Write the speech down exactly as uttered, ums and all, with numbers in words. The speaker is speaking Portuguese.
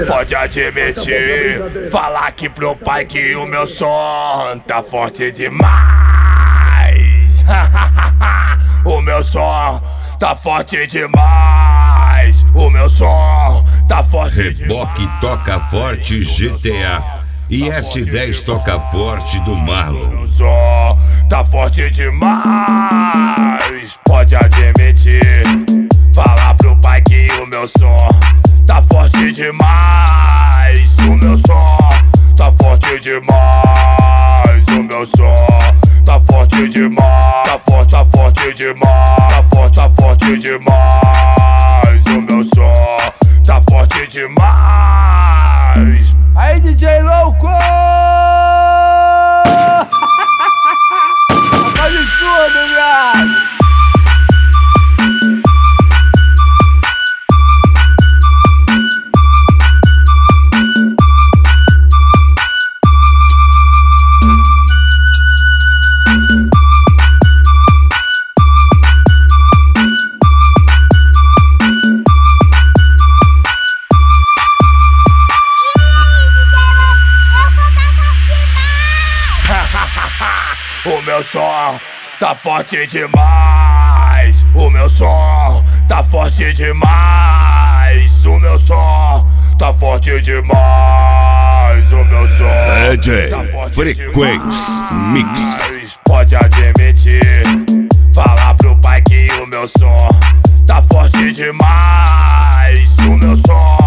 Pode admitir, falar aqui pro pai que o meu som tá forte demais. O meu som tá forte demais. O meu som tá forte Reboque demais. toca forte G T A e S dez toca forte do Marlon. O meu som tá forte demais. Pode admitir, falar pro pai que o meu som tá forte demais. O meu som tá forte demais. O meu som tá forte demais. Tá forte, tá forte demais. Tá forte, tá forte demais. O meu som tá forte demais. Aí, D J louco! Faz tudo, viado! O meu som tá forte demais. O meu som tá forte demais. O meu som tá forte demais. O meu som D J tá forte Frequência Mix. demais. Pode admitir, falar pro pai que o meu som tá forte demais. O meu som